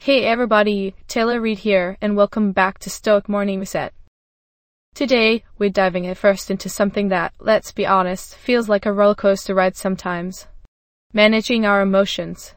Hey everybody, Taylor Reid here, and welcome back to Stoic Morning Reset. Today, we're diving headfirst into something that, let's be honest, feels like a roller coaster ride sometimes. Managing our emotions.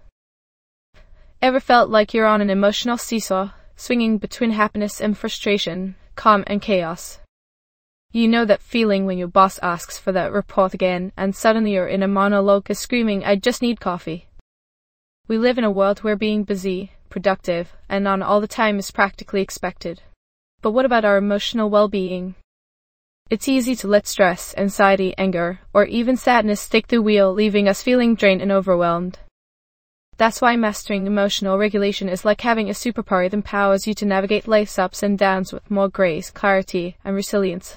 Ever felt like you're on an emotional seesaw, swinging between happiness and frustration, calm and chaos? You know that feeling when your boss asks for that report again, and suddenly you're in a monologue screaming, "I just need coffee." We live in a world where being busy, productive, and on all the time is practically expected. But what about our emotional well-being? It's easy to let stress, anxiety, anger, or even sadness take the wheel, leaving us feeling drained and overwhelmed. That's why mastering emotional regulation is like having a superpower that empowers you to navigate life's ups and downs with more grace, clarity, and resilience.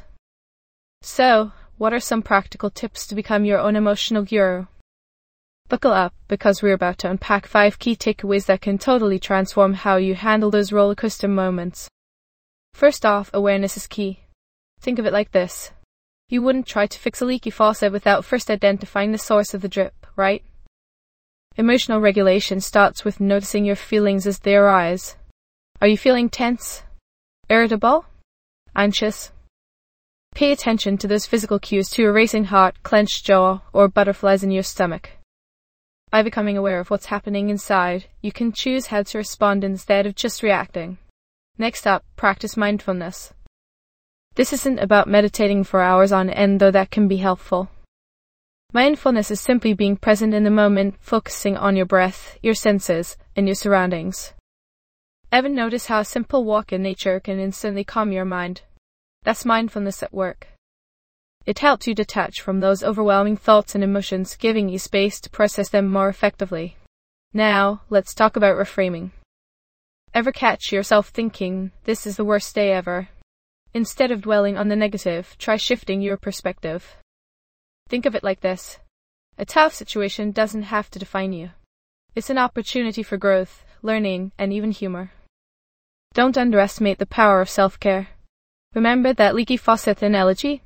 So, what are some practical tips to become your own emotional guru? Buckle up, because we're about to unpack 5 key takeaways that can totally transform how you handle those rollercoaster moments. First off, awareness is key. Think of it like this. You wouldn't try to fix a leaky faucet without first identifying the source of the drip, right? Emotional regulation starts with noticing your feelings as they arise. Are you feeling tense? Irritable? Anxious? Pay attention to those physical cues, to a racing heart, clenched jaw, or butterflies in your stomach. By becoming aware of what's happening inside, you can choose how to respond instead of just reacting. Next up, practice mindfulness. This isn't about meditating for hours on end, though that can be helpful. Mindfulness is simply being present in the moment, focusing on your breath, your senses, and your surroundings. Ever notice how a simple walk in nature can instantly calm your mind? That's mindfulness at work. It helps you detach from those overwhelming thoughts and emotions, giving you space to process them more effectively. Now, let's talk about reframing. Ever catch yourself thinking, "This is the worst day ever"? Instead of dwelling on the negative, try shifting your perspective. Think of it like this. A tough situation doesn't have to define you. It's an opportunity for growth, learning, and even humor. Don't underestimate the power of self-care. Remember that leaky faucet analogy?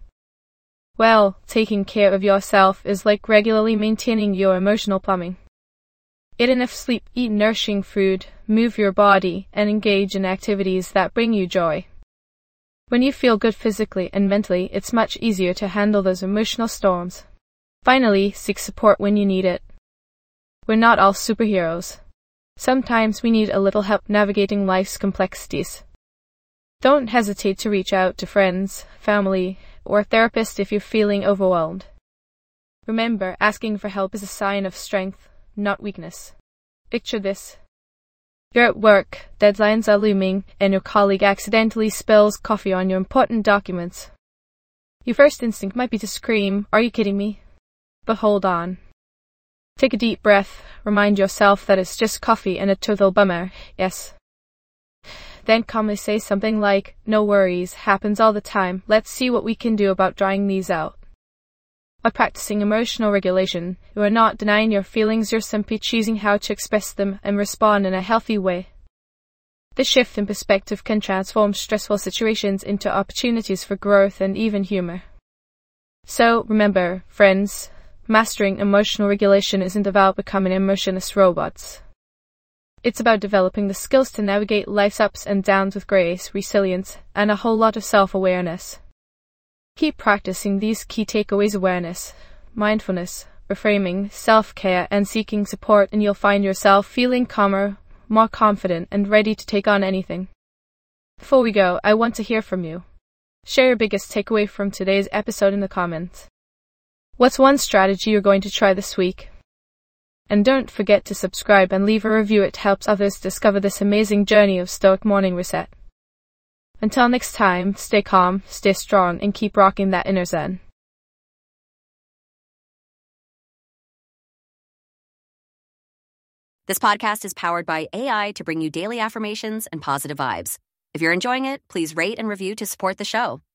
Well, taking care of yourself is like regularly maintaining your emotional plumbing. Get enough sleep, eat nourishing food, move your body, and engage in activities that bring you joy. When you feel good physically and mentally, it's much easier to handle those emotional storms. Finally, seek support when you need it. We're not all superheroes. Sometimes we need a little help navigating life's complexities. Don't hesitate to reach out to friends, family, or a therapist if you're feeling overwhelmed. Remember, asking for help is a sign of strength, not weakness. Picture this. You're at work, deadlines are looming, and your colleague accidentally spills coffee on your important documents. Your first instinct might be to scream, "Are you kidding me?" But hold on. Take a deep breath, remind yourself that it's just coffee and a total bummer, yes. Then calmly say something like, "No worries, happens all the time, let's see what we can do about drying these out." By practicing emotional regulation, you are not denying your feelings, you're simply choosing how to express them and respond in a healthy way. This shift in perspective can transform stressful situations into opportunities for growth and even humor. So, remember, friends, mastering emotional regulation isn't about becoming emotionless robots. It's about developing the skills to navigate life's ups and downs with grace, resilience, and a whole lot of self-awareness. Keep practicing these key takeaways: awareness, mindfulness, reframing, self-care, and seeking support, and you'll find yourself feeling calmer, more confident, and ready to take on anything. Before we go, I want to hear from you. Share your biggest takeaway from today's episode in the comments. What's one strategy you're going to try this week? And don't forget to subscribe and leave a review. It helps others discover this amazing journey of Stoic Morning Reset. Until next time, stay calm, stay strong, and keep rocking that inner zen. This podcast is powered by AI to bring you daily affirmations and positive vibes. If you're enjoying it, please rate and review to support the show.